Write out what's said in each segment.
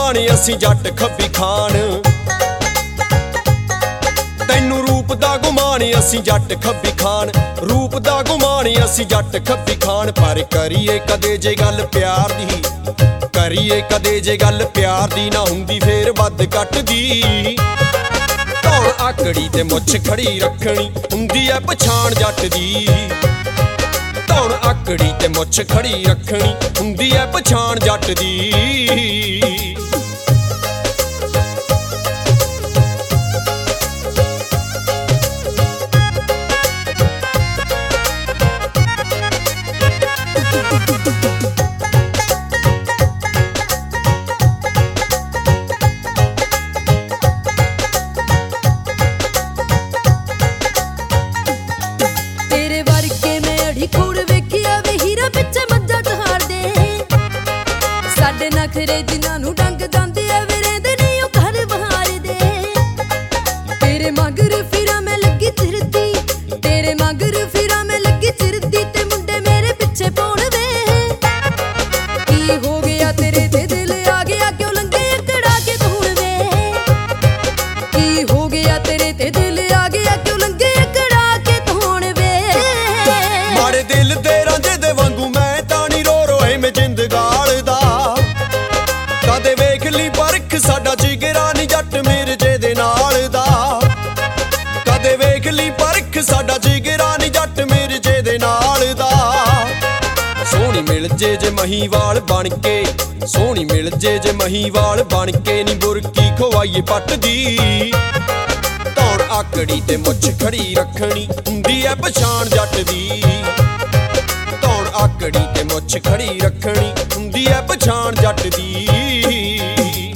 गुमान असी जट खब्बी खान। तैनू रूप दा गुमान असी जट खब्बी खान, रूप दा गुमान असी जट खब्बी खान। पर करिए कदे जे गल प्यार दी, करिए कदे जे गल प्यार दी, ना हुंदी फेर वध घट दी। धौण आकड़ी ते मुछ खड़ी रखनी हुंदी ऐ पछाण जट दी। धौण आकड़ी ते मुछ खड़ी रखनी हुंदी ऐ पछाण जट दी। नखरे जिन्हां नूं डंग जांदे आ वे रहिंदे नहीं ओ घर बहार दे। तेरे मगर फिरां मैं लगी चिरदी, तेरे मगर फिरां मैं लगी चिरदी, ते मुंडे मेरे पिछे पौण वे। की हो गया तेरे ते दिल आ गया क्यों लंघे अकड़ा के धूण वे। की हो गया तेरे ते दिल आ गया क्यों लंघे अकड़ा के धूण वे। माड़े दिल दे रांझे दे वांगू मैं तानी रो रोए मैं जिंद गालदा। कदे वेख ली परख साडा जिगरा नी जट मिर्जे दे नाल दा। कदे वेख ली परख साडा जिगरा नी जट मिर्जे दे नाल दा। सोहनी मिल जे महीवाल बन के, सोहनी मिल जे महीवाल बन के, नी बुरकी खवाइए पट दी। धौण आकड़ी ते मुछ खड़ी रखनी हुंदी ऐ पछाण जट दी। धौण आकड़ी ते मुछ खड़ी रखनी हुंदी ऐ पछाण जट दी।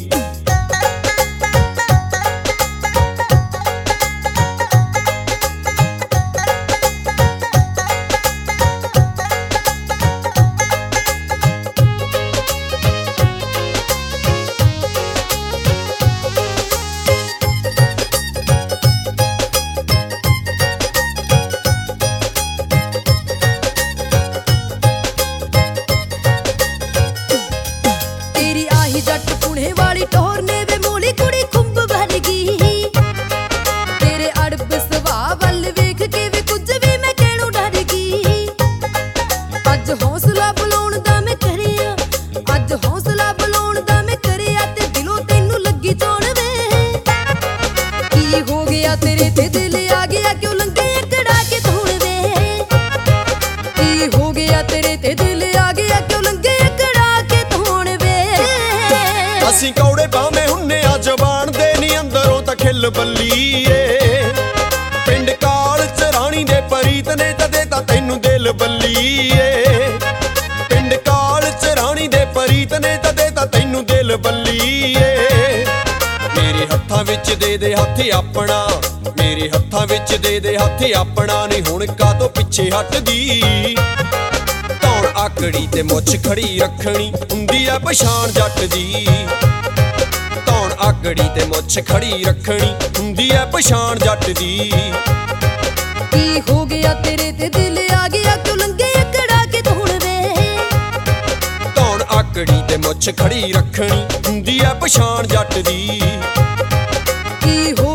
जट पुणे वाली टोर ने वे मोली कुड़ी खुंब भर गई। तेरे अड़ब सुभाव वल वेख के वे कुछ भी मैं कहणों डर गई। अज हौसला बुलाउण दा मैं करिया, अज हौसला बुलाउण दा मैं करिया, ते दिलों तैनू लगी चोण वे। की हो गया तेरे ते दिल आ गया क्यों लंघे अकड़ा के धूण वे। की हो गया तेरे ते दिल आ गया क्यों लंघे अकड़ा के धूण वे। असीं कौड़े भावें हुन्ने आ जबान दे नी अंदरों तां खिल बल्लीए। पिंड काल च राणी दे परीत ने तदे तां तैनू दिल बल्लीए। पिंड काल च राणी दे परीत ने तदे तां तैनू दिल बल्लीए। मेरे हत्थां विच दे दे हत्थ अपना, मेरे हत्थां विच दे दे हत्थ अपना, नी हुण कातों पिछे हटदी। धौण आकड़ी ते मुछ खड़ी रखनी हुंदी ऐ पछाण जट दी। धौण आकड़ी ते मुछ खड़ी रखनी हुंदी ऐ पछाण जट दी। की हो गया तेरे ते दिल आ गया क्यों लंघे अकड़ा के धूण वे। धौण आकड़ी ते मुछ खड़ी रखनी हुंदी ऐ पछाण जट दी। की हो